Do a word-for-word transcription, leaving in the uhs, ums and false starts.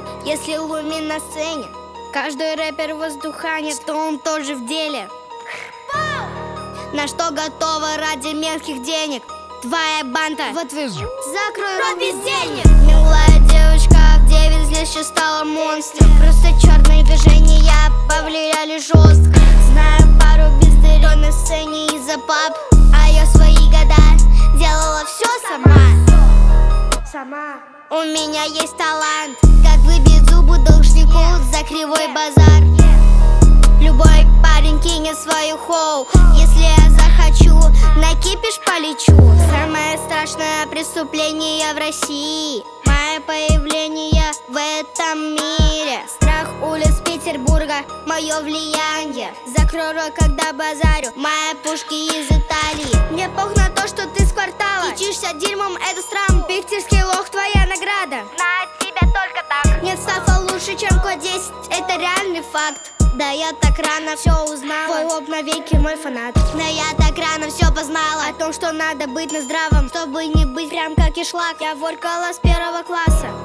если Лумин на сцене. Каждый рэпер воздуханит, что он тоже в деле. На что готова ради мелких денег твоя банда? Вот вы закрой рот, бездельник. Милая девочка в девять лет сейчас стала монстром. Просто черные движения повлияли жестко. Знаю пару бездарей на сцене из-за пап, а я свои года делала все сама. Сама. У меня есть талант, как выбить зубы должнику за кривой базар. Любой парень кинет свою хоу, если я захочу, на кипиш полечу. Самое страшное преступление в России — мое появление в этом мире. Страх улиц Петербурга, мое влияние. Закрой рот, когда базарю, мои пушки из Италии. Мне пох на то, что ты с квартала, кичишься дерьмом, это странно. Пихтерский лох, твоя награда. Знаю тебя только так. Нет стафа лучше, чем код десять, это реальный факт. Да я так рано все узнала, твой лоб навеки мой фанат. Да я так рано все познала о том, что надо быть на здравом, чтобы не быть прям как кишлак. Я воркала с первого класса.